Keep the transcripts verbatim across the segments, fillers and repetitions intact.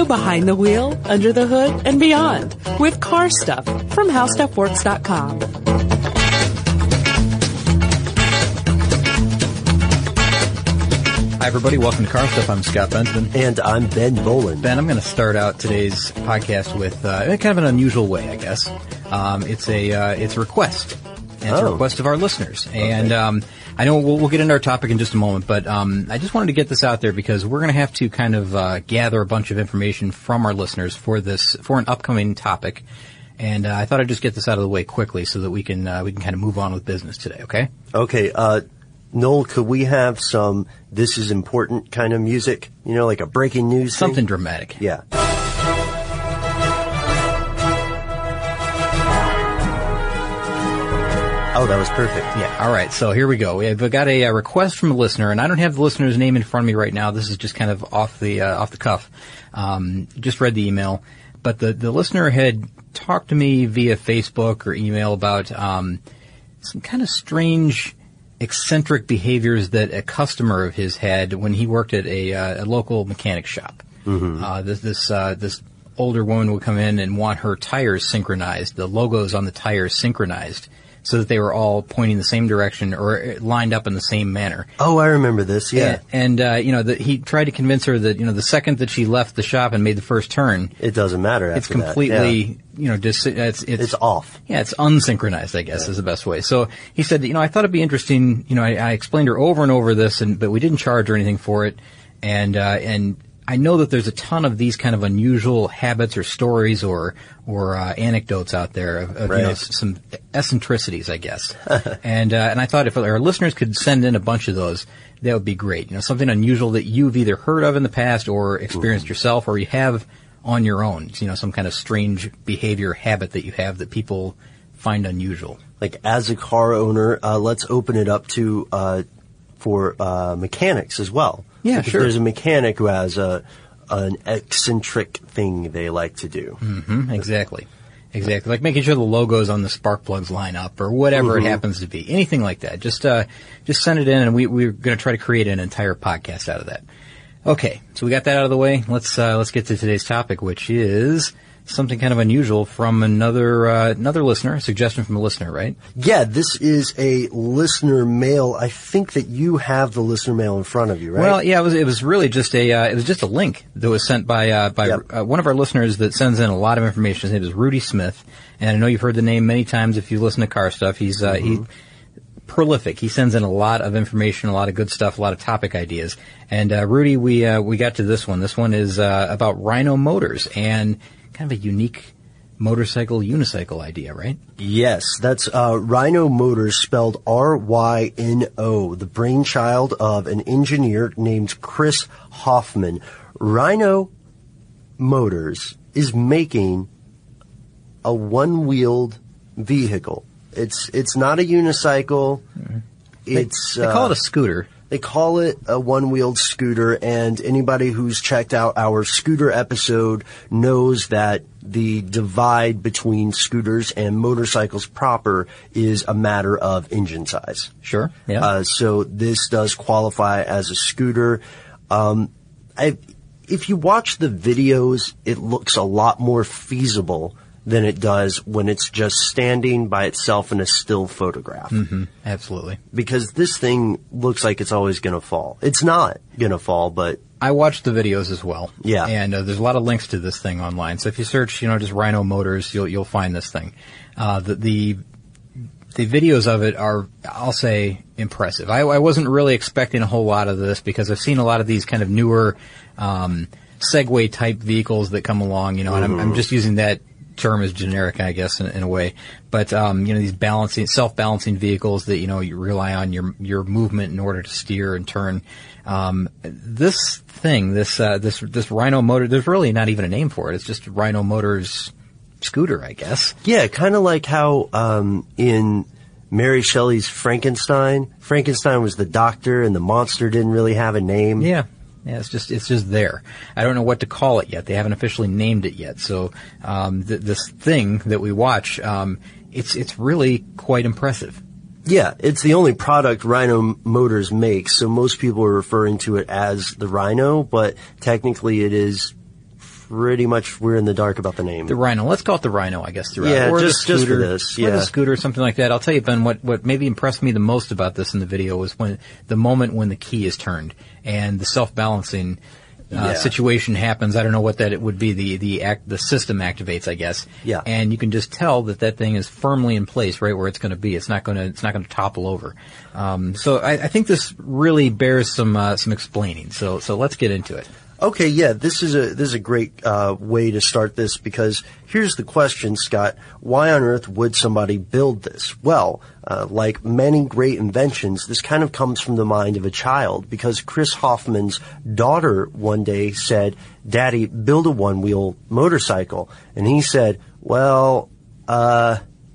behind the wheel, under the hood, and beyond with Car Stuff from how stuff works dot com. Hi, everybody. Welcome to Car Stuff. I'm Scott Benjamin. And I'm Ben Boland. Ben, I'm going to start out today's podcast with uh, kind of an unusual way, I guess. Um, it's a uh, it's a request. And it's oh. a request of our listeners. Okay. And um, I know we'll, we'll get into our topic in just a moment, but um, I just wanted to get this out there because we're going to have to kind of uh, gather a bunch of information from our listeners for this for an upcoming topic. And uh, I thought I'd just get this out of the way quickly so that we can uh, we can kind of move on with business today, okay? Okay. Uh, Noel, could we have some this is important kind of music? You know, like a breaking news Something thing? dramatic. Yeah. Oh, that was perfect. Yeah. All right. So here we go. We have got a, a request from a listener, and I don't have the listener's name in front of me right now. This is just kind of off the uh, off the cuff. Um, just read the email, but the the listener had talked to me via Facebook or email about um, some kind of strange, eccentric behaviors that a customer of his had when he worked at a, uh, a local mechanic shop. Mm-hmm. Uh, this this uh, this older woman would come in and want her tires synchronized, the logos on the tires synchronized, so that they were all pointing the same direction or lined up in the same manner. Oh, I remember this, yeah. And, and uh, you know, the, he tried to convince her that, you know, the second that she left the shop and made the first turn, it doesn't matter after it's completely, that. Yeah. you know, dis- it's, it's, it's off. Yeah, it's unsynchronized, I guess, yeah. is the best way. So he said, you know, I thought it'd be interesting, you know, I, I explained her over and over this, and but we didn't charge her anything for it. And, uh, and, I know that there's a ton of these kind of unusual habits or stories or or uh, anecdotes out there of, of right. you know, some eccentricities, I guess. and uh, and I thought if our listeners could send in a bunch of those, that would be great. You know, something unusual that you've either heard of in the past or experienced mm-hmm. yourself, or you have on your own. You know, some kind of strange behavior, habit that you have that people find unusual. Like as a car owner, uh, let's open it up to uh, for uh, mechanics as well. Yeah, if sure. There's a mechanic who has a an eccentric thing they like to do. Mm-hmm, exactly. Exactly. Like making sure the logos on the spark plugs line up or whatever mm-hmm. it happens to be. Anything like that. Just uh just send it in, and we we're going to try to create an entire podcast out of that. Okay. So we got that out of the way. Let's uh let's get to today's topic, which is something kind of unusual from another uh, another listener, a suggestion from a listener, right? Yeah, this is a listener mail. I think that you have the listener mail in front of you, right? Well, yeah, it was it was really just a uh, it was just a link that was sent by uh, by yep. uh, one of our listeners that sends in a lot of information. His name is Rudy Smith, and I know you've heard the name many times if you listen to Car Stuff. He's uh, mm-hmm. he prolific. He sends in a lot of information, a lot of good stuff, a lot of topic ideas. And uh, Rudy, we uh, we got to this one. This one is uh, about Rhino Motors and kind of a unique motorcycle unicycle idea, right? Yes, that's uh, Rhino Motors, spelled R Y N O, the brainchild of an engineer named Chris Hoffman. Rhino Motors is making a one-wheeled vehicle. It's it's not a unicycle. Mm-hmm. It's they, they call uh, it a scooter. They call it a one-wheeled scooter, and anybody who's checked out our scooter episode knows that the divide between scooters and motorcycles proper is a matter of engine size. Sure, yeah. Uh, so this does qualify as a scooter. Um, I, if you watch the videos, it looks a lot more feasible than it does when it's just standing by itself in a still photograph. Mm-hmm. Absolutely. Because this thing looks like it's always going to fall. It's not going to fall, but... I watched the videos as well. Yeah. And uh, there's a lot of links to this thing online. So if you search, you know, just Rhino Motors, you'll you'll find this thing. Uh, the, the the videos of it are, I'll say, impressive. I, I wasn't really expecting a whole lot of this because I've seen a lot of these kind of newer um, Segway-type vehicles that come along, you know, and mm-hmm. I'm, I'm just using that term is generic, I guess, in, in a way. But, um, you know, these balancing, self-balancing vehicles that, you know, you rely on your, your movement in order to steer and turn. Um, this thing, this, uh, this, this Rhino Motor, there's really not even a name for it. It's just Rhino Motors scooter, I guess. Yeah, kind of like how, um, in Mary Shelley's Frankenstein, Frankenstein was the doctor and the monster didn't really have a name. Yeah. Yeah, it's just it's just there. I don't know what to call it yet. They haven't officially named it yet. So um, th- this thing that we watch, um, it's it's really quite impressive. Yeah, it's the only product Rhino Motors makes, so most people are referring to it as the Rhino, but technically it is pretty much we're in the dark about the name. The Rhino. Let's call it the Rhino, I guess, throughout. Yeah, or just, the scooter, just for this. Yeah. Or the scooter, something like that. I'll tell you, Ben, what, what maybe impressed me the most about this in the video was when the moment when the key is turned and the self-balancing uh, yeah. situation happens. I don't know what that it would be. The the act, the system activates, I guess. Yeah. And you can just tell that that thing is firmly in place, right where it's going to be. It's not going to it's not going to topple over. Um, so I, I think this really bears some uh, some explaining. So so let's get into it. Okay, yeah, this is a this is a great uh, way to start this, because here's the question, Scott: why on earth would somebody build this? Well, uh, like many great inventions, this kind of comes from the mind of a child, because Chris Hoffman's daughter one day said, "Daddy, build a one-wheel motorcycle," and he said, "Well, uh."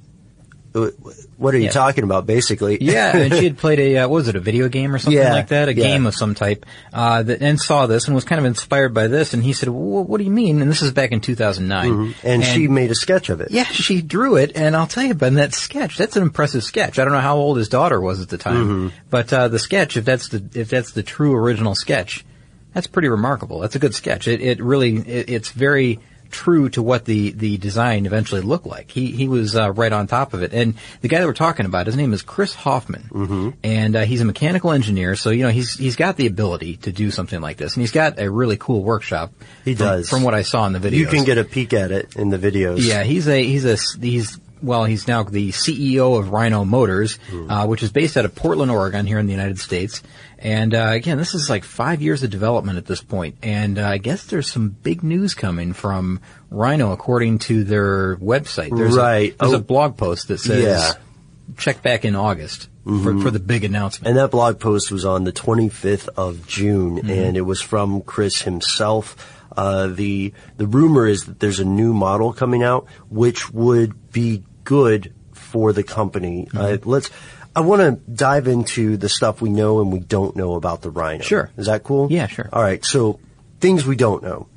What are you yeah. talking about, basically? Yeah, and she had played a, uh, what was it, a video game or something yeah, like that? A yeah. game of some type, uh, that, and saw this and was kind of inspired by this, and he said, well, what do you mean? And this is back in two thousand nine. Mm-hmm. And, and she made a sketch of it. Yeah, she drew it, and I'll tell you, Ben, that sketch, that's an impressive sketch. I don't know how old his daughter was at the time, mm-hmm. but, uh, the sketch, if that's the, if that's the true original sketch, that's pretty remarkable. That's a good sketch. It, it really, it, it's very true to what the, the design eventually looked like. He he was uh, right on top of it. And the guy that we're talking about, his name is Chris Hoffman, mm-hmm. and uh, he's a mechanical engineer. So you know he's he's got the ability to do something like this, and he's got a really cool workshop. He from, does, from what I saw in the videos. You can get a peek at it in the videos. Yeah, he's a he's a he's. Well, he's now the C E O of Rhino Motors, mm. uh, which is based out of Portland, Oregon, here in the United States. And uh, again, this is like five years of development at this point. And uh, I guess there's some big news coming from Rhino, according to their website. There's right. A, there's oh. a blog post that says, yeah. check back in August mm-hmm. for, for the big announcement. And that blog post was on the twenty-fifth of June, mm-hmm. and it was from Chris himself. Uh, the the rumor is that there's a new model coming out, which would be good for the company. Mm-hmm. Uh, let's. I want to dive into the stuff we know and we don't know about the Rhino. Sure. Is that cool? Yeah, sure. All right. So things we don't know.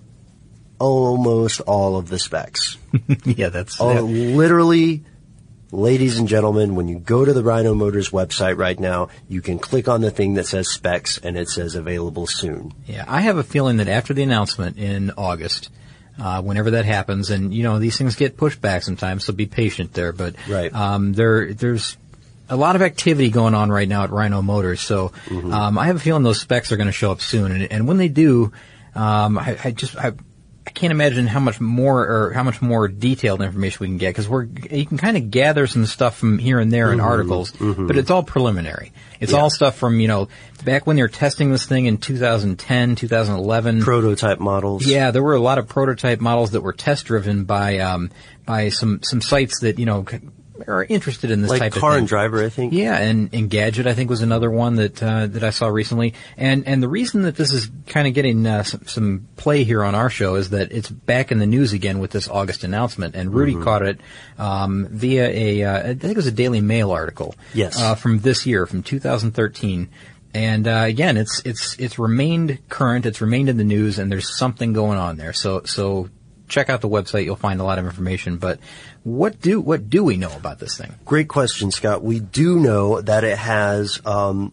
Almost all of the specs. yeah, that's oh, yeah. literally. Ladies and gentlemen, when you go to the Rhino Motors website right now, you can click on the thing that says specs and it says available soon. Yeah, I have a feeling that after the announcement in August, uh, whenever that happens, and you know, these things get pushed back sometimes, so be patient there, but, right. um, there, there's a lot of activity going on right now at Rhino Motors, so, mm-hmm. um, I have a feeling those specs are going to show up soon, and, and when they do, um, I, I just, I, I can't imagine how much more or how much more detailed information we can get, because we're you can kind of gather some stuff from here and there in mm-hmm, articles, mm-hmm. but it's all preliminary. It's yeah. all stuff from, you know, back when they were testing this thing in two thousand ten, two thousand eleven. Prototype models. Yeah, there were a lot of prototype models that were test driven by um by some some sites that, you know, are interested in this like type of thing. Car and Driver, I think. Yeah, and Engadget, I think, was another one that uh, that I saw recently. And and the reason that this is kind of getting uh, some, some play here on our show is that it's back in the news again with this August announcement. And Rudy mm-hmm. caught it um, via a, uh, I think it was a Daily Mail article. Yes. Uh, from this year, from two thousand thirteen. And uh, again, it's it's it's remained current. It's remained in the news, and there's something going on there. So so. Check out the website. You'll find a lot of information. But what do what do we know about this thing? Great question, Scott. We do know that it has um,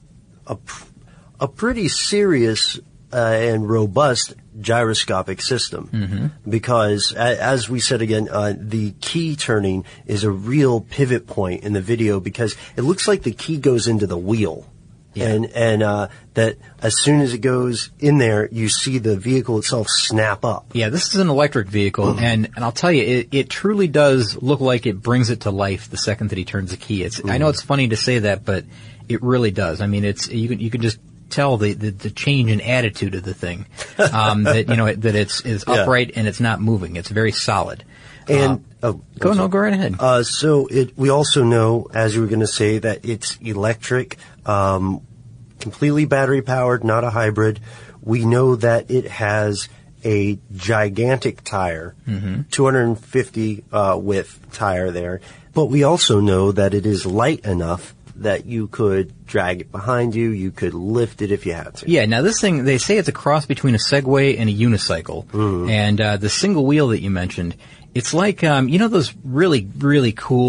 a a pretty serious uh, and robust gyroscopic system, mm-hmm. because a, as we said again, uh, the key turning is a real pivot point in the video, because it looks like the key goes into the wheel. Yeah. And, and, uh, that as soon as it goes in there, you see the vehicle itself snap up. Yeah, this is an electric vehicle, mm-hmm. and, and I'll tell you, it, it truly does look like it brings it to life the second that he turns the key. It's, mm-hmm. I know it's funny to say that, but it really does. I mean, it's, you can, you can just tell the, the, the change in attitude of the thing, um, that, you know, that it's, is upright yeah. and it's not moving. It's very solid. And, uh, oh, go, no, go right ahead. Uh, so it, we also know, as you were going to say, that it's electric, um, completely battery powered, not a hybrid. We know that it has a gigantic tire, mm-hmm. two hundred fifty, uh, width tire there. But we also know that it is light enough that you could drag it behind you. You could lift it if you had to. Yeah, now this thing, they say it's a cross between a Segway and a unicycle. Mm. And, uh, the single wheel that you mentioned, it's like, um, you know those really, really cool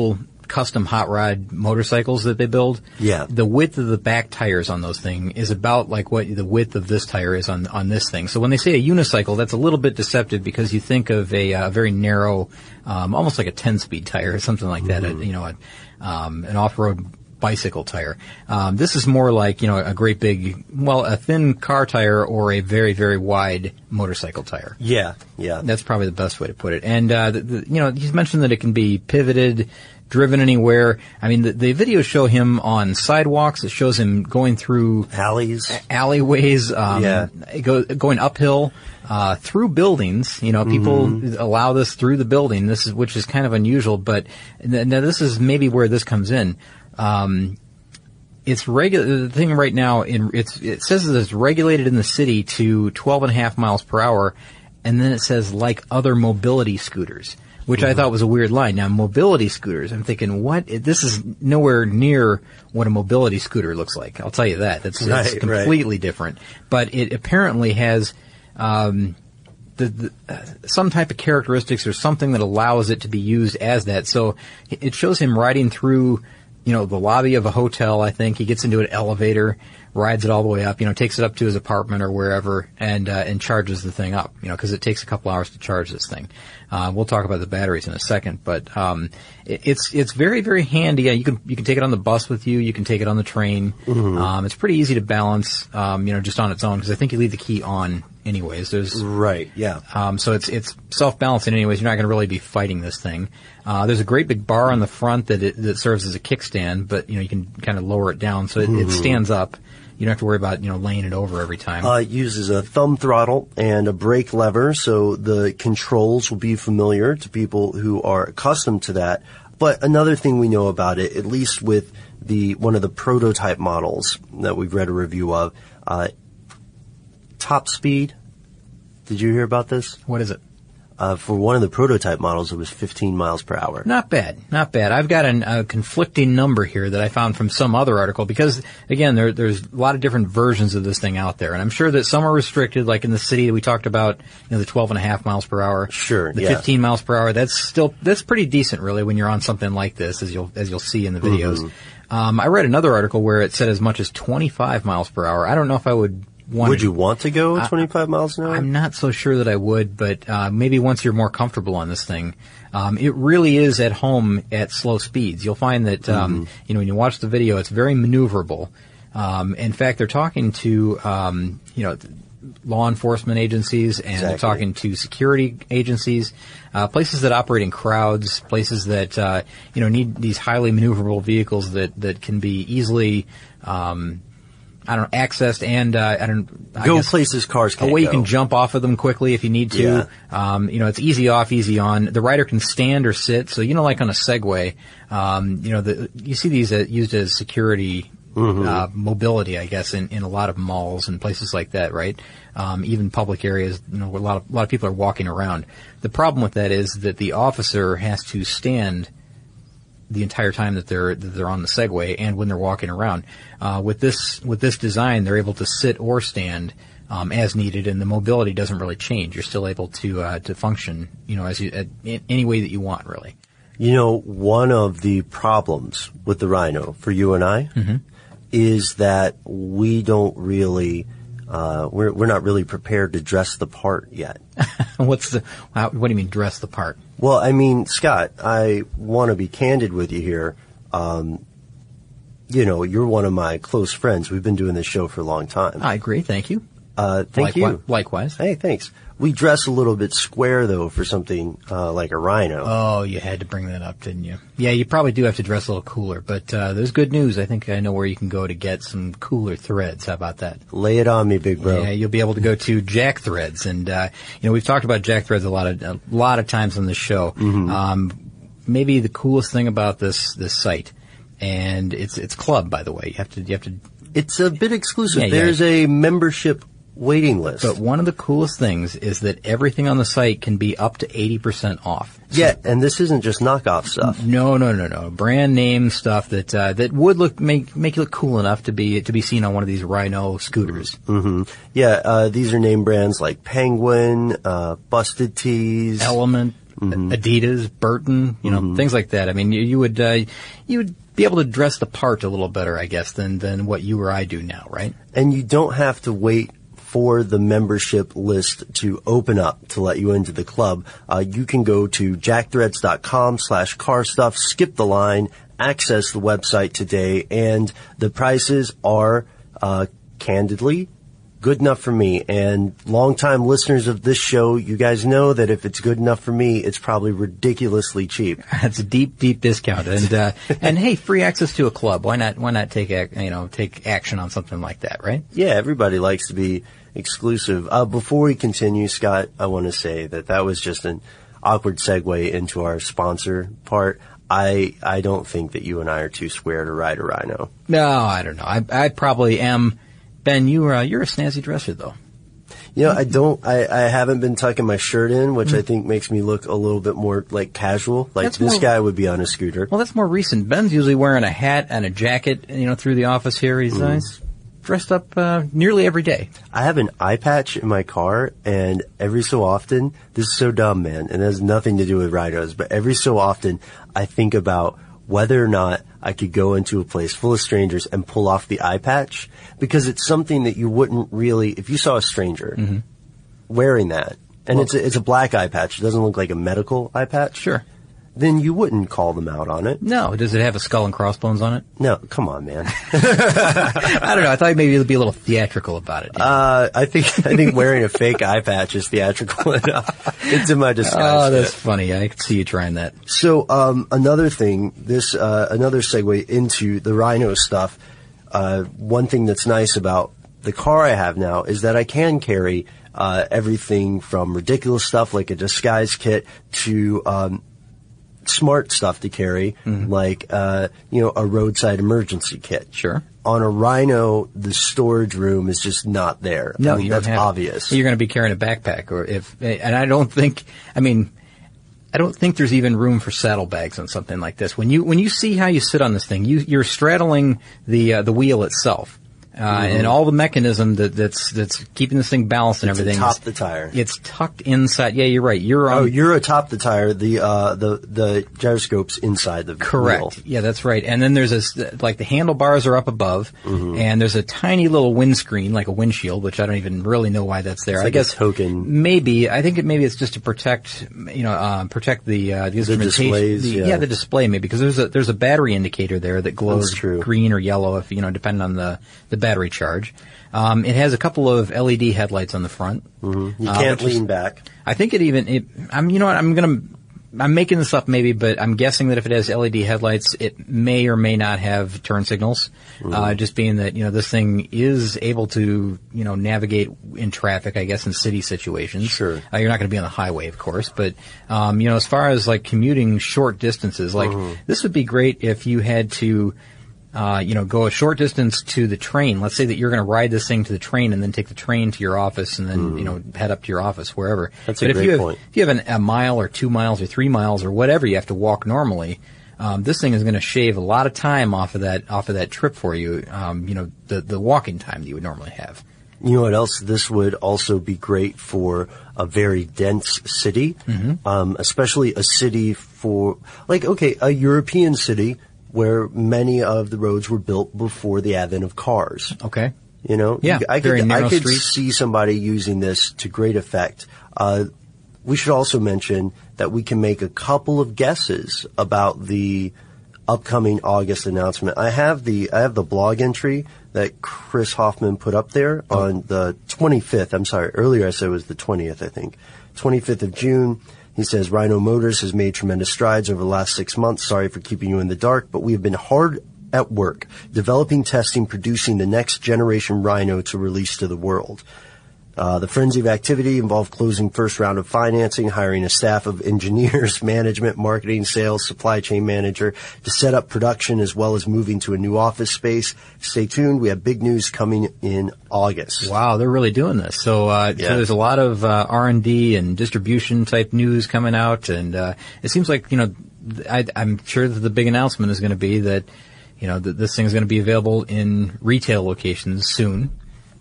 custom hot rod motorcycles that they build. Yeah. The width of the back tires on those things is about like what the width of this tire is on on this thing. So when they say a unicycle, that's a little bit deceptive because you think of a, a very narrow, um, almost like a ten-speed tire or something like that. Mm-hmm. A, you know, a, um, an off-road bicycle tire. Um, this is more like, you know, a great big, well, a thin car tire or a very, very wide motorcycle tire. Yeah, yeah. That's probably the best way to put it. And, uh, the, the, you know, he's mentioned that it can be pivoted, driven anywhere. I mean, the, the videos show him on sidewalks. It shows him going through alleys, alleyways, um, yeah. go, going uphill, uh, through buildings. You know, people mm-hmm. allow this through the building. This is, which is kind of unusual, but now this is maybe where this comes in. Um, it's regular, the thing right now in, it's, it says that it's regulated in the city to twelve and a half miles per hour. And then it says like other mobility scooters, which mm-hmm. I thought was a weird line. Now, mobility scooters, I'm thinking, what? This is nowhere near what a mobility scooter looks like. I'll tell you that. That's, right, it's completely right. different. But it apparently has, um, the, the uh, some type of characteristics or something that allows it to be used as that. So it shows him riding through, you know, the lobby of a hotel, I think. He gets into an elevator, rides it all the way up, you know, takes it up to his apartment or wherever, and, uh, and charges the thing up, you know, because it takes a couple hours to charge this thing. Uh, we'll talk about the batteries in a second, but, um, it, it's, it's very, very handy. Yeah, you can, you can take it on the bus with you, you can take it on the train. Mm-hmm. Um, it's pretty easy to balance, um, you know, just on its own, because I think you leave the key on anyways. There's, right, yeah. Um, so it's, it's self-balancing anyways. You're not going to really be fighting this thing. Uh, there's a great big bar on the front that it, that serves as a kickstand, but, you know, you can kind of lower it down so it, mm-hmm. it stands up. You don't have to worry about, you know, laying it over every time. Uh, it uses a thumb throttle and a brake lever, so the controls will be familiar to people who are accustomed to that. But another thing we know about it, at least with the one of the prototype models that we've read a review of, uh, top speed. Did you hear about this? What is it? Uh, for one of the prototype models, it was fifteen miles per hour. Not bad, not bad. I've got an, a conflicting number here that I found from some other article because, again, there, there's a lot of different versions of this thing out there, and I'm sure that some are restricted, like in the city that we talked about, you know, the twelve and a half miles per hour. Sure, the yeah. fifteen miles per hour. That's still that's pretty decent, really, when you're on something like this, as you'll as you'll see in the videos. Mm-hmm. Um, I read another article where it said as much as twenty-five miles per hour. I don't know if I would. Wanted. Would you want to go twenty-five miles an hour? I'm not so sure that I would, but uh, maybe once you're more comfortable on this thing. Um, it really is at home at slow speeds. You'll find that, um, mm-hmm. you know, when you watch the video, it's very maneuverable. Um, in fact, they're talking to, um, you know, law enforcement agencies and exactly. they're talking to security agencies, uh, places that operate in crowds, places that, uh, you know, need these highly maneuverable vehicles that, that can be easily, um, I don't know, accessed and, uh, I don't, I go guess, places cars can't a way go. You can jump off of them quickly if you need to. Yeah. Um, you know, it's easy off, easy on. The rider can stand or sit. So, you know, like on a Segway, um, you know, the, you see these uh, used as security, mm-hmm. uh, mobility, I guess, in, in a lot of malls and places like that, right? Um, even public areas, you know, where a lot of, a lot of people are walking around. The problem with that is that the officer has to stand the entire time that they're that they're on the Segway and when they're walking around. Uh, with this with this design, they're able to sit or stand um, as needed, and the mobility doesn't really change. You're still able to uh, to function, you know, as you uh, in any way that you want, really. You know, one of the problems with the Rhino for you and I mm-hmm. is that we don't really. Uh, we're we're not really prepared to dress the part yet. What's the? How, what do you mean dress the part? Well, I mean, Scott, I want to be candid with you here. Um, you know, you're one of my close friends. We've been doing this show for a long time. I agree. Thank you. Uh, thank Likewise, you. Likewise. Hey, thanks. We dress a little bit square, though, for something uh, like a Rhino. Oh, you had to bring that up, didn't you? Yeah, you probably do have to dress a little cooler, but uh, there's good news. I think I know where you can go to get some cooler threads. How about that? Lay it on me, big bro. Yeah, you'll be able to go to Jack Threads, and uh, you know we've talked about Jack Threads a lot of a lot of times on the show. Mm-hmm. Um, maybe the coolest thing about this this site, and it's it's club, by the way. You have to you have to. It's a bit exclusive. Yeah, There's yeah. a membership waiting list. But one of the coolest things is that everything on the site can be up to eighty percent off. So, yeah, and this isn't just knockoff stuff. No, no, no, no. Brand name stuff that uh, that would look make make you look cool enough to be to be seen on one of these Rhino scooters. Mm-hmm. Yeah, uh, these are name brands like Penguin, uh, Busted Tees, Element, Mm-hmm. Adidas, Burton, you know, Mm-hmm. things like that. I mean, you, you would uh, you would be able to dress the part a little better, I guess, than than what you or I do now, right? And you don't have to wait for the membership list to open up to let you into the club. Uh, you can go to jackthreads.com slash car stuff, skip the line, access the website today, and the prices are, uh, candidly good enough for me. And longtime listeners of this show, you guys know that if it's good enough for me, it's probably ridiculously cheap. That's a deep, deep discount, and uh, and hey, free access to a club. Why not? Why not take ac- you know take action on something like that, right? Yeah, everybody likes to be exclusive. Uh, before we continue, Scott, I want to say that that was just an awkward segue into our sponsor part. I I don't think that you and I are too square to ride a Rhino. No, I don't know. I I probably am. Ben, you uh, you're a snazzy dresser, though. You know, I don't, I, I haven't been tucking my shirt in, which mm. I think makes me look a little bit more like casual. Like that's this more, guy would be on a scooter. Well, that's more recent. Ben's usually wearing a hat and a jacket, you know, through the office here. He's, mm. uh, he's dressed up uh, nearly every day. I have an eye patch in my car, and every so often, this is so dumb, man, and it has nothing to do with rhinos, but every so often I think about whether or not I could go into a place full of strangers and pull off the eye patch, because it's something that you wouldn't really, if you saw a stranger mm-hmm. wearing that, and well, it's a, it's a black eye patch, it doesn't look like a medical eye patch. Sure. Then you wouldn't call them out on it. No. Does it have a skull and crossbones on it? No. Come on, man. I don't know. I thought maybe you'd be a little theatrical about it. Uh, I think, I think wearing a fake eye patch is theatrical enough. It's in my disguise. Oh, that's fit. Funny. I can see you trying that. So, um, another thing, this, uh, another segue into the Rhino stuff. Uh, one thing that's nice about the car I have now is that I can carry, uh, everything from ridiculous stuff like a disguise kit to, um, smart stuff to carry, mm-hmm. like, uh, you know, a roadside emergency kit. Sure. On a Rhino, the storage room is just not there. No, I mean, you that's don't have obvious. It. You're going to be carrying a backpack, or if, and I don't think, I mean, I don't think there's even room for saddlebags on something like this. When you, when you see how you sit on this thing, you, you're straddling the, uh, the wheel itself. Uh, mm-hmm. and all the mechanism that, that's, that's keeping this thing balanced and it's everything. Atop the tire. It's tucked inside. Yeah, you're right. You're on. Oh, you're atop the tire. The, uh, the, the gyroscope's inside the correct. wheel. Yeah, that's right. And then there's this, like the handlebars are up above, mm-hmm. and there's a tiny little windscreen, like a windshield, which I don't even really know why that's there. It's I like guess a token. Maybe. I think it, maybe it's just to protect, you know, um, protect the, uh, the instrumentation. The displays, the, yeah. yeah, the display maybe, because there's a, there's a battery indicator there that glows That's true. green or yellow if, you know, depending on the, the battery charge. Um, it has a couple of L E D headlights on the front. Mm-hmm. You can't uh, lean is, back. I think it even, it, I'm, you know what, I'm gonna, I'm making this up maybe, but I'm guessing that if it has L E D headlights, it may or may not have turn signals. Mm-hmm. Uh, just being that, you know, this thing is able to, you know, navigate in traffic, I guess, in city situations. Sure. Uh, you're not gonna be on the highway, of course, but, um, you know, as far as like commuting short distances, like, mm-hmm. this would be great if you had to, Uh, you know, go a short distance to the train. Let's say that you're going to ride this thing to the train and then take the train to your office and then, mm. you know, head up to your office, wherever. That's but a if great you have, point. If you have an, a mile or two miles or three miles or whatever you have to walk normally, um, this thing is going to shave a lot of time off of that, off of that trip for you, um, you know, the, the walking time that you would normally have. You know what else? This would also be great for a very dense city, mm-hmm. um, especially a city for, like, okay, a European city where many of the roads were built before the advent of cars. Okay. You know? Yeah, I very could, narrow I could streets. see somebody using this to great effect. Uh, we should also mention that we can make a couple of guesses about the upcoming August announcement. I have the, I have the blog entry that Chris Hoffman put up there oh. on the twenty-fifth. I'm sorry. Earlier I said it was the twentieth, I think. twenty-fifth of June. He says, Rhino Motors has made tremendous strides over the last six months. Sorry for keeping you in the dark, but we have been hard at work, developing, testing, producing the next generation Rhino to release to the world. Uh, the frenzy of activity involved closing first round of financing, hiring a staff of engineers, management, marketing, sales, supply chain manager to set up production, as well as moving to a new office space. Stay tuned. We have big news coming in August. Wow, they're really doing this. So, uh, yeah. so there's a lot of, uh, R and D and distribution type news coming out. And, uh, it seems like, you know, I, I'm sure that the big announcement is going to be that, you know, that this thing is going to be available in retail locations soon.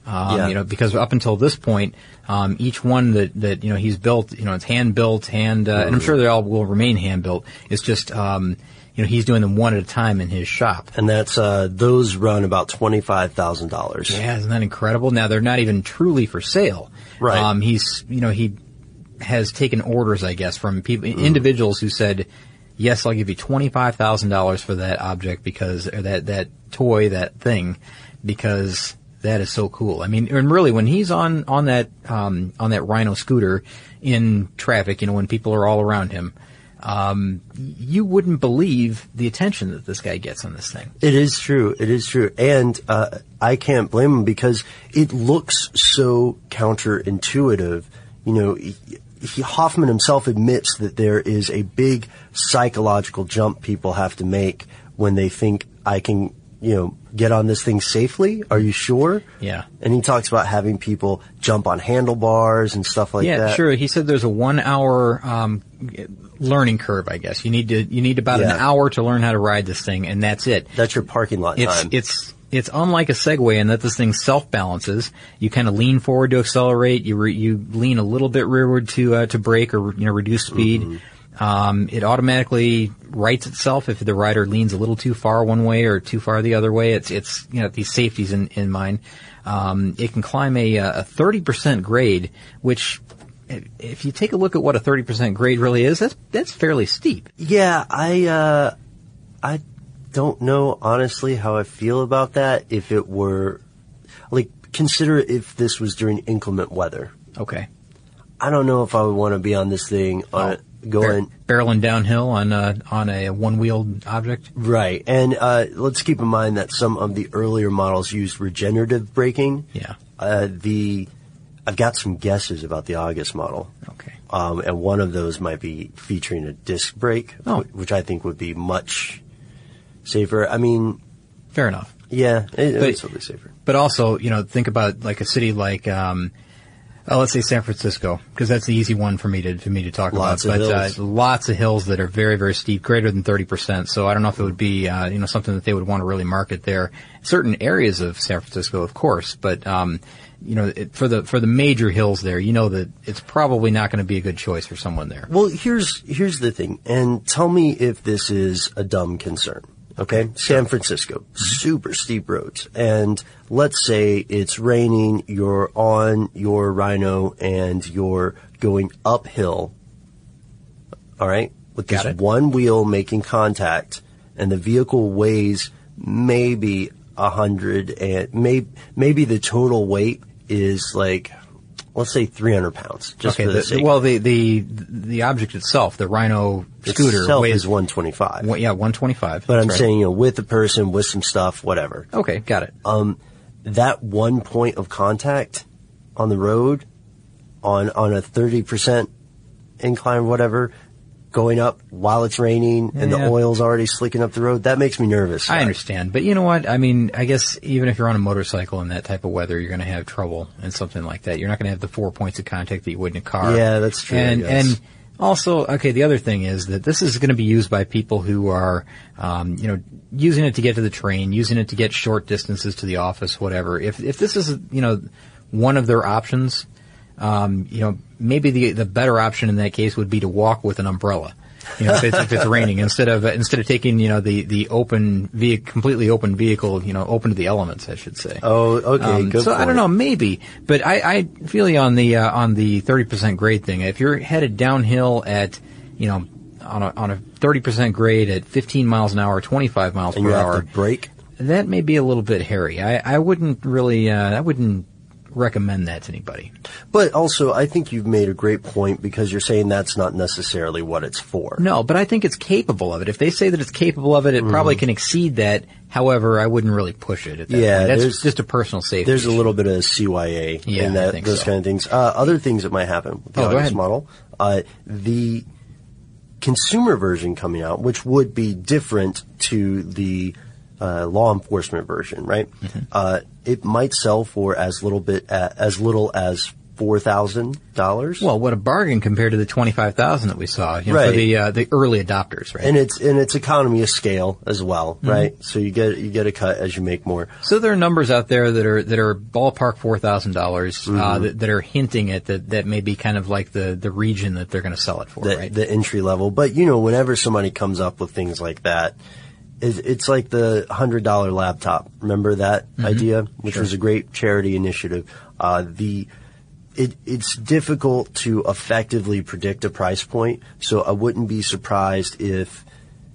Um, Yeah. You know, because up until this point, um, each one that, that, you know, he's built, you know, it's hand built, hand, uh, and I'm sure they all will remain hand built. It's just, um, you know, he's doing them one at a time in his shop. And that's, uh, those run about twenty-five thousand dollars. Yeah, isn't that incredible? Now, they're not even truly for sale. Right. Um, he's, you know, he has taken orders, I guess, from people, mm. individuals who said, yes, I'll give you twenty-five thousand dollars for that object because, or that, that toy, that thing, because that is so cool. I mean, and really, when he's on, on that, um, on that Rhino scooter in traffic, you know, when people are all around him, um, you wouldn't believe the attention that this guy gets on this thing. It is true. It is true. And, uh, I can't blame him because it looks so counterintuitive. You know, he, he, Hoffman himself admits that there is a big psychological jump people have to make when they think I can, you know, get on this thing safely. Are you sure? Yeah. And he talks about having people jump on handlebars and stuff like yeah, that. Yeah, sure. He said there's a one hour, um, learning curve, I guess. You need to, you need about yeah. an hour to learn how to ride this thing, and that's it. That's your parking lot it's, time. It's, it's unlike a Segway in that this thing self-balances. You kind of lean forward to accelerate. You re, you lean a little bit rearward to, uh, to brake or, you know, reduce speed. Mm-hmm. Um, it automatically rights itself if the rider leans a little too far one way or too far the other way. It's, it's, you know, these safeties in, in mind. Um, it can climb a, a thirty percent grade, which, if you take a look at what a thirty percent grade really is, that's, that's fairly steep. Yeah, I, uh, I don't know honestly how I feel about that. If it were, like, consider if this was during inclement weather. Okay. I don't know if I would want to be on this thing on oh. it. Going Bar- barreling downhill on a, on a one-wheeled object. Right. And uh let's keep in mind that some of the earlier models used regenerative braking. Yeah. Uh the I've got some guesses about the August model. Okay. Um and one of those might be featuring a disc brake, oh. which I think would be much safer. I mean, fair enough. Yeah, it, but, it's totally safer. But also, you know, think about like a city like um Oh, let's say San Francisco, because that's the easy one for me to for me to talk lots about. Of but hills. Uh, lots of hills that are very, very steep, greater than thirty percent. So I don't know if it would be uh, you know something that they would want to really market there. Certain areas of San Francisco, of course, but um, you know, it, for the for the major hills there, you know that it's probably not going to be a good choice for someone there. Well, here's here's the thing, and tell me if this is a dumb concern. Okay, San Francisco, super steep roads, and let's say it's raining, you're on your Rhino and you're going uphill, all right, with Got this it. one wheel making contact, and the vehicle weighs maybe a hundred, and maybe maybe the total weight is like, let's say three hundred pounds. Just okay, for the, the, sake. well, the the the object itself, the Rhino scooter, itself weighs is one twenty-five. One, yeah, one twenty-five. But I'm right. saying, you know, with the person, with some stuff, whatever. Okay, got it. Um, that one point of contact on the road, on on a thirty percent incline, whatever, going up while it's raining and Yeah. the oil's already slicking up the road, that makes me nervous. I understand, but you know what? I mean, I guess even if you're on a motorcycle in that type of weather, you're going to have trouble in something like that. You're not going to have the four points of contact that you would in a car. Yeah, that's true, I And guess. and also, okay, the other thing is that this is going to be used by people who are, um, you know, using it to get to the train, using it to get short distances to the office, whatever. If if this is, you know, one of their options, um, you know, maybe the the better option in that case would be to walk with an umbrella. You know, if it's, if it's raining, instead of instead of taking, you know, the the open ve- completely open vehicle, you know, open to the elements, I should say. Oh, okay, Um, good so I point. don't know, maybe, but I, I feel you on the uh, on the thirty percent grade thing. If you're headed downhill at, you know, on a on a thirty percent grade at fifteen miles an hour, twenty-five miles And per you hour, have to brake? that may be a little bit hairy. I, I wouldn't really, uh, I wouldn't recommend that to anybody. But also, I think you've made a great point because you're saying that's not necessarily what it's for. No, but I think it's capable of it. If they say that it's capable of it, it probably can exceed that. However, I wouldn't really push it at that Yeah, point. That's there's- just a personal safety There's a issue. little bit of C Y A Yeah, in I that, think those so. kind of things. Uh, other things that might happen with the Oh, go August ahead. model, uh, the consumer version coming out, which would be different to the uh, law enforcement version, right? Mm-hmm. Uh, it might sell for as little bit uh, as little as four thousand dollars. Well, what a bargain compared to the twenty-five thousand dollars that we saw, you know, right. for the uh, the early adopters, right? And it's and it's economy of scale as well, mm-hmm. right? So you get you get a cut as you make more. So there are numbers out there that are that are ballpark four thousand dollars mm-hmm. uh, that, that are hinting at that that may be kind of like the the region that they're going to sell it for, the, right? The entry level. But you know, whenever somebody comes up with things like that, it, it's like the hundred dollar laptop. Remember that mm-hmm. idea, which sure. was a great charity initiative. Uh, the It, it's difficult to effectively predict a price point, so I wouldn't be surprised if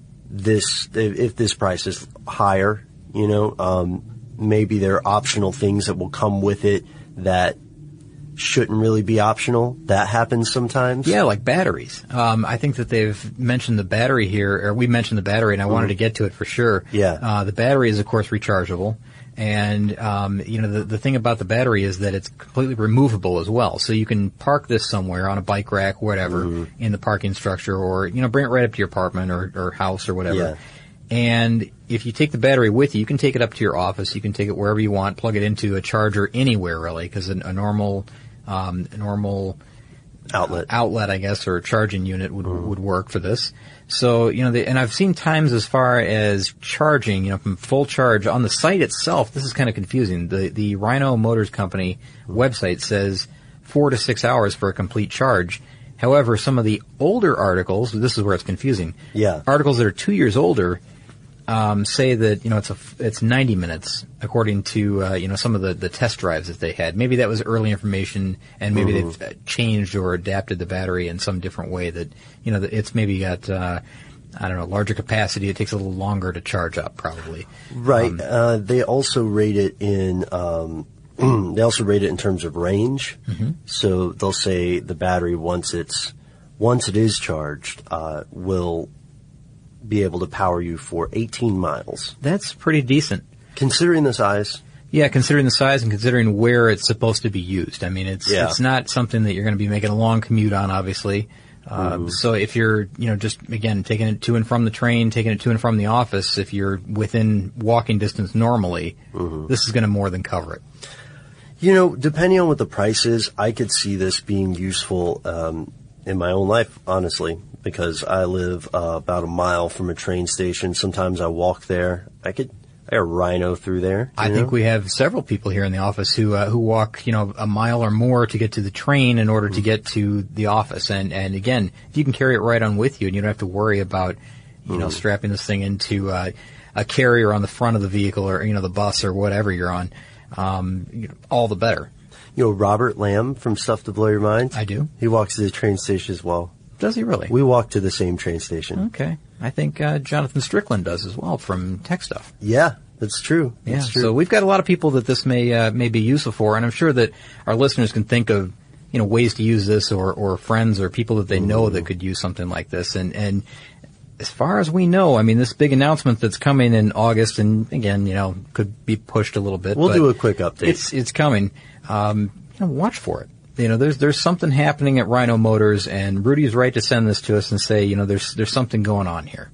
this if this price is higher. You know, um, maybe there are optional things that will come with it that shouldn't really be optional. That happens sometimes. Yeah, like batteries. Um, I think that they've mentioned the battery here, or we mentioned the battery, and I mm. wanted to get to it for sure. Yeah. Uh, the battery is, of course, rechargeable. And, um, you know, the, the thing about the battery is that it's completely removable as well. So you can park this somewhere on a bike rack, whatever, mm-hmm. in the parking structure, or, you know, bring it right up to your apartment or, or house or whatever. Yeah. And if you take the battery with you, you can take it up to your office. You can take it wherever you want, plug it into a charger anywhere, really, because a, a normal, um, a normal outlet, uh, outlet, I guess, or a charging unit would, mm-hmm. would work for this. So, you know, the, and I've seen times as far as charging, you know, from full charge on the site itself. This is kind of confusing. The, the Rhino Motors Company website says four to six hours for a complete charge. However, some of the older articles, this is where it's confusing. Yeah. Articles that are two years older, um, say that, you know, it's a, it's ninety minutes according to, uh, you know, some of the, the test drives that they had. Maybe that was early information and maybe mm-hmm. they've changed or adapted the battery in some different way that, you know, it's maybe got, uh, I don't know, larger capacity. It takes a little longer to charge up probably. Right. Um, uh, they also rate it in, um, they also rate it in terms of range. Mm-hmm. So they'll say the battery, once it's, once it is charged, uh, will be able to power you for eighteen miles. That's pretty decent. Considering the size. Yeah, considering the size and considering where it's supposed to be used. I mean, it's yeah. it's not something that you're going to be making a long commute on, obviously. Uh, mm-hmm. So if you're, you know, just, again, taking it to and from the train, taking it to and from the office, if you're within walking distance normally, mm-hmm. this is going to more than cover it. You know, depending on what the price is, I could see this being useful um, in my own life, honestly, because I live uh, about a mile from a train station. Sometimes I walk there. I could, I got a Rhino through there. I know? think we have several people here in the office who uh, who walk, you know, a mile or more to get to the train in order mm-hmm. to get to the office. And and again, if you can carry it right on with you, and you don't have to worry about, you mm-hmm. know, strapping this thing into uh, a carrier on the front of the vehicle or, you know, the bus or whatever you're on, um, you know, all the better. You know, Robert Lamb from Stuff to Blow Your Mind? I do. He walks to the train station as well. Does he really? We walk to the same train station. Okay. I think uh, Jonathan Strickland does as well from Tech Stuff. Yeah, that's true. That's yeah, true. So we've got a lot of people that this may uh, may be useful for, and I'm sure that our listeners can think of, you know, ways to use this, or, or friends or people that they mm-hmm. know that could use something like this. And, and as far as we know, I mean, this big announcement that's coming in August, and again, you know, could be pushed a little bit. We'll but do a quick update. It's it's coming. Um, you know, watch for it. You know, there's there's something happening at Rhino Motors, and Rudy's right to send this to us and say, you know, there's there's something going on here.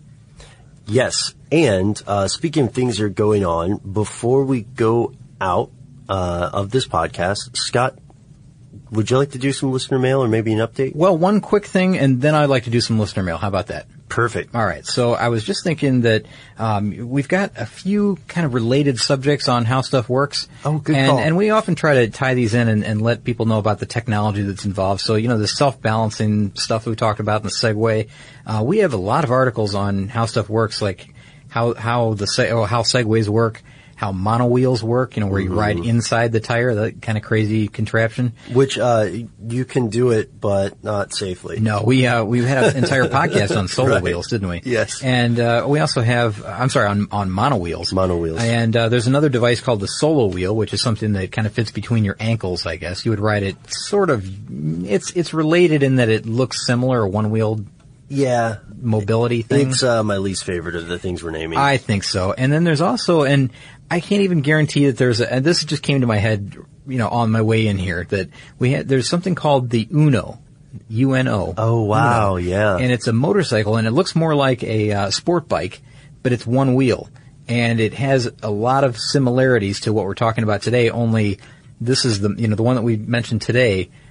Yes, and uh, speaking of things that are going on, before we go out uh, of this podcast, Scott, would you like to do some listener mail or maybe an update? Well, one quick thing, and then I'd like to do some listener mail. How about that? Perfect. All right. So I was just thinking that um, we've got a few kind of related subjects on how stuff works. Oh, good and, call. And we often try to tie these in and, and let people know about the technology that's involved. So, you know, the self-balancing stuff that we talked about in the Segway. Uh, we have a lot of articles on how stuff works, like how how the se- oh, how Segways work, how monowheels work, you know, where you mm-hmm. ride inside the tire, that kind of crazy contraption. Which, uh, you can do it, but not safely. No, we, uh, we had an entire podcast on solo right. wheels, didn't we? Yes. And, uh, we also have, I'm sorry, on, on mono wheels. Mono wheels. And, uh, there's another device called the solo wheel, which is something that kind of fits between your ankles, I guess. You would ride it sort of, it's, it's related in that it looks similar, a one-wheeled yeah. mobility thing. It's, uh, my least favorite of the things we're naming. I think so. And then there's also, and I can't even guarantee that there's a, and this just came to my head, you know, on my way in here, that we had, there's something called the Uno. U N O. Oh, wow, Uno. yeah. And it's a motorcycle, and it looks more like a uh, sport bike, but it's one wheel. And it has a lot of similarities to what we're talking about today, only this is the, you know, the one that we mentioned today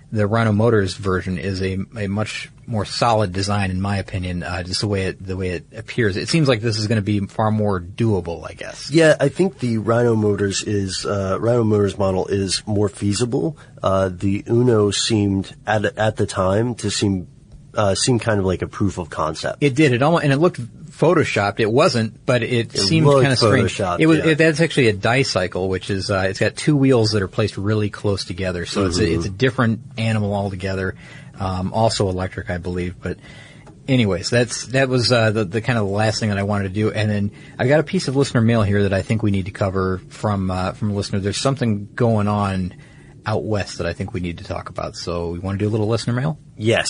the Rhino Motors version is a, a much more solid design, in my opinion. Uh, just the way it the way it appears, it seems like this is going to be far more doable, I guess. Yeah, I think the Rhino Motors is uh, Rhino Motors model is more feasible. Uh, the Uno seemed at at the time to seem uh, seemed kind of like a proof of concept. It did. It almost and it looked photoshopped. It wasn't, but it, It seemed looked kind of strange. photoshopped, It was. yeah. It, that's actually a dicycle, which is uh, it's got two wheels that are placed really close together. So Mm-hmm. it's a, it's a different animal altogether. Um, also electric, I believe. But anyways, that's that was uh, the, the kind of the last thing that I wanted to do. And then I got a piece of listener mail here that I think we need to cover from uh, from a listener. There's something going on out west that I think we need to talk about. So we want to do a little listener mail? Yes.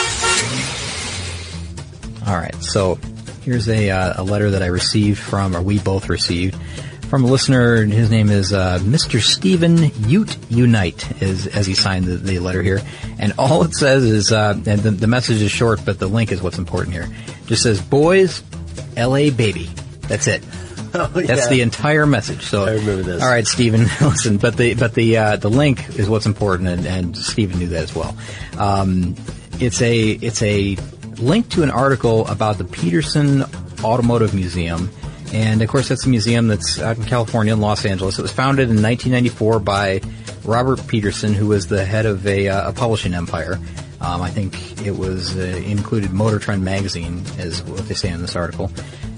All right. So here's a, uh, a letter that I received from, or we both received, from a listener. His name is uh, Mister Stephen Ute Unite, is, as he signed the, the letter here. And all it says is, uh, and the, the message is short, but the link is what's important here. It just says, boys, L A baby. That's it. Oh, That's yeah. the entire message. So, I remember this. All right, Stephen, listen, but the but the uh, the link is what's important, and, and Stephen knew that as well. Um, it's a it's a link to an article about the Peterson Automotive Museum, and of course that's a museum that's out in California, in Los Angeles. It was founded in nineteen ninety-four by Robert Peterson, who was the head of a, uh, a publishing empire. Um, I think it was uh, included Motor Trend magazine, is what they say in this article.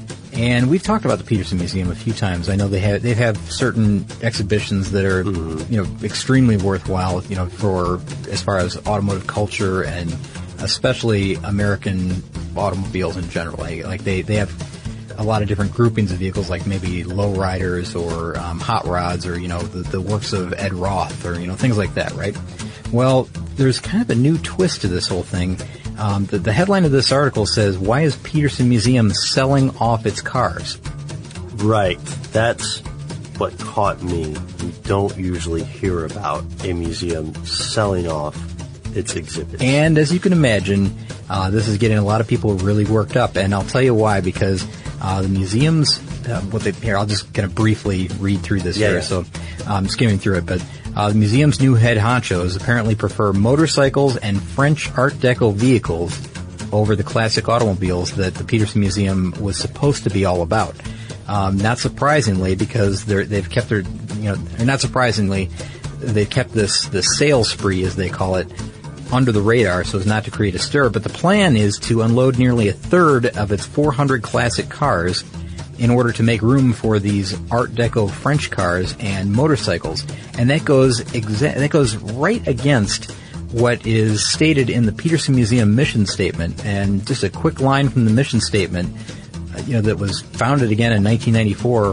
And we've talked about the Peterson Museum a few times. I know they have they have certain exhibitions that are Mm-hmm. you know extremely worthwhile, you know, for as far as automotive culture and especially American automobiles in general. Like, like they they have a lot of different groupings of vehicles, like maybe lowriders or um, hot rods, or you know the, the works of Ed Roth, or you know things like that, right? Well, there's kind of a new twist to this whole thing. Um, the, the headline of this article says, "Why is Peterson Museum selling off its cars?" Right. That's what caught me. You don't usually hear about a museum selling off its exhibits. And as you can imagine, uh, this is getting a lot of people really worked up, and I'll tell you why. Because uh, the museums, uh, what they here, I'll just kind of briefly read through this Yeah, here. yeah. So I'm skimming through it, but uh, the museum's new head honchos apparently prefer motorcycles and French Art Deco vehicles over the classic automobiles that the Peterson Museum was supposed to be all about. Um, not surprisingly, because they're, they've kept their, you know, or not surprisingly, they've kept this the sales spree, as they call it, under the radar so as not to create a stir. But the plan is to unload nearly a third of its four hundred classic cars in order to make room for these Art Deco French cars and motorcycles. And that goes exa- that goes right against what is stated in the Peterson Museum mission statement. And just a quick line from the mission statement, uh, you know, that was founded again in nineteen ninety-four.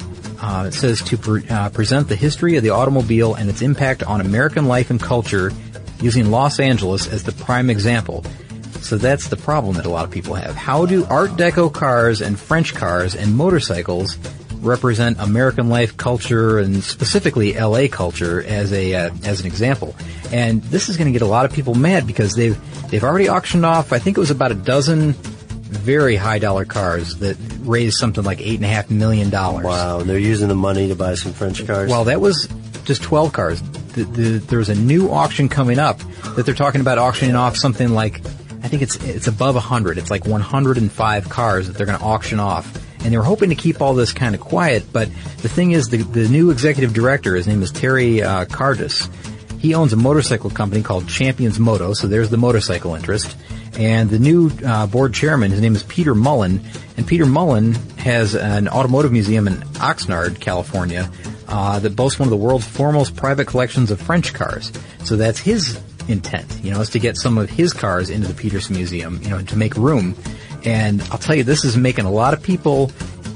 Uh, it says to pre- uh, present the history of the automobile and its impact on American life and culture, using Los Angeles as the prime example. So that's the problem that a lot of people have. How do Art Deco cars and French cars and motorcycles represent American life, culture, and specifically L A culture as a uh, as an example? And this is going to get a lot of people mad because they've they've already auctioned off, I think it was about a dozen very high dollar cars that raised something like eight and a half million dollars. Wow, and they're using the money to buy some French cars? Well, that was just twelve cars. The, the, there's a new auction coming up that they're talking about auctioning off something like, I think it's it's above one hundred. It's like one hundred five cars that they're going to auction off. And they were hoping to keep all this kind of quiet, but the thing is, the, the new executive director, his name is Terry uh, Cardis. He owns a motorcycle company called Champions Moto, so there's the motorcycle interest. And the new uh, board chairman, his name is Peter Mullen, and Peter Mullen has an automotive museum in Oxnard, California, uh, that boasts one of the world's foremost private collections of French cars. So that's his intent, you know, is to get some of his cars into the Peterson Museum, you know, to make room. And I'll tell you, this is making a lot of people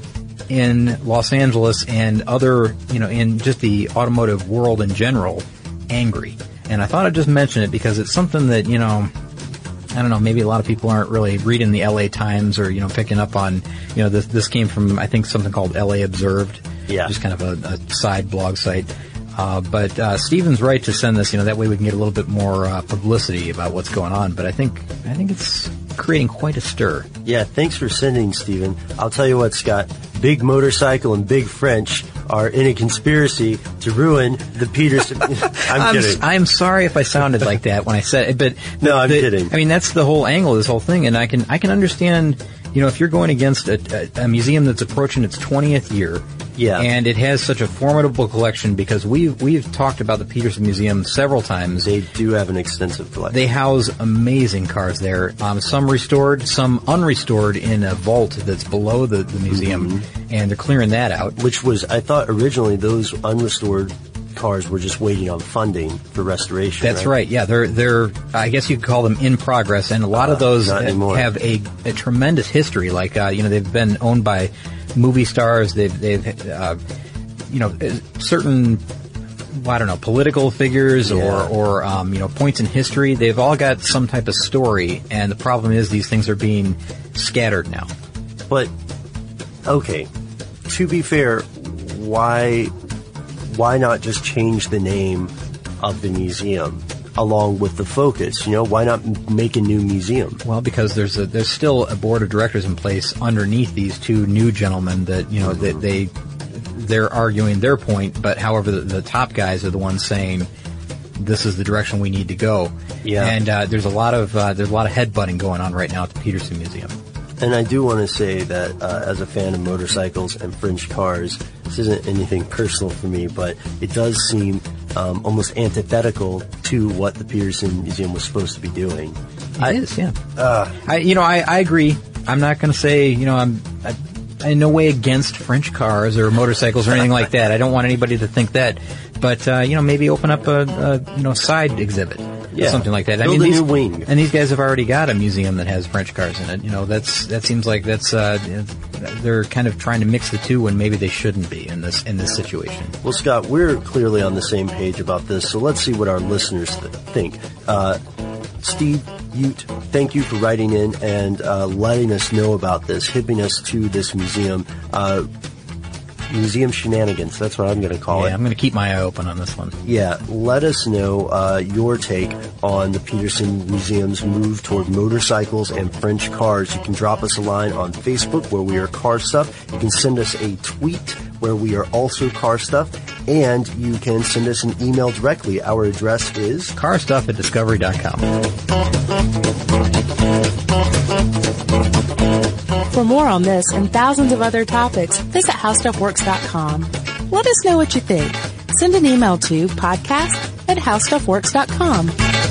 in Los Angeles and other, you know, in just the automotive world in general, angry. And I thought I'd just mention it because it's something that, you know, I don't know, maybe a lot of people aren't really reading the L A Times or, you know, picking up on, you know, this this came from, I think, something called L A Observed. Yeah. Just kind of a, a side blog site. Uh, but uh, Stephen's right to send this, you know, that way we can get a little bit more uh, publicity about what's going on. But I think I think it's creating quite a stir. Yeah, thanks for sending, Stephen. I'll tell you what, Scott. Big motorcycle and big French are in a conspiracy to ruin the Peterson. I'm, I'm kidding. I'm sorry if I sounded like that when I said it, but no, I'm the, kidding. I mean, that's the whole angle of this whole thing, and I can I can understand. You know, if you're going against a, a, a museum that's approaching its twentieth year, yeah. and it has such a formidable collection, because we've we've talked about the Peterson Museum several times. They do have an extensive collection. They house amazing cars there. Um, some restored, some unrestored in a vault that's below the, the museum, mm-hmm. and they're clearing that out. Which was, I thought originally those unrestored cars were just waiting on funding for restoration. That's right. right. Yeah, they're they're. I guess you could call them in progress, and a lot uh, of those have a, a tremendous history. Like uh, you know, they've been owned by movie stars. They've they've uh, you know certain. I don't know, political figures yeah. or or um, you know points in history. They've all got some type of story, and the problem is these things are being scattered now. But okay, to be fair, why? Why not just change the name of the museum along with the focus? You know, why not make a new museum? Well, because there's a, there's still a board of directors in place underneath these two new gentlemen that, you know, that they, they're arguing their point, but however, the, the top guys are the ones saying this is the direction we need to go. Yeah. And, uh, there's a lot of, uh, there's a lot of headbutting going on right now at the Peterson Museum. And I do want to say that uh, as a fan of motorcycles and French cars, this isn't anything personal for me, but it does seem um, almost antithetical to what the Peterson Museum was supposed to be doing. It I, is, yeah. Uh, I, you know, I, I agree. I'm not going to say, you know, I'm I, I'm in no way against French cars or motorcycles or anything like that. I don't want anybody to think that. But, uh, you know, maybe open up a, a you know, side exhibit. Yeah. Something like that. Build I mean, a these, new wing. And these guys have already got a museum that has French cars in it. You know, that's that seems like that's uh, they're kind of trying to mix the two when maybe they shouldn't be in this in this situation. Well, Scott, we're clearly on the same page about this, so let's see what our listeners th- think. Uh, Steve Ute, thank you for writing in and uh, letting us know about this, hipping us to this museum. Uh, Museum Shenanigans, that's what I'm going to call yeah, it. I'm going to keep my eye open on this one. Yeah, let us know uh, your take on the Peterson Museum's move toward motorcycles and French cars. You can drop us a line on Facebook where we are Car Stuff. You can send us a tweet where we are also Car Stuff. And you can send us an email directly. Our address is carstuff at discovery dot com. For more on this and thousands of other topics, visit how stuff works dot com. Let us know what you think. Send an email to podcast at how stuff works dot com.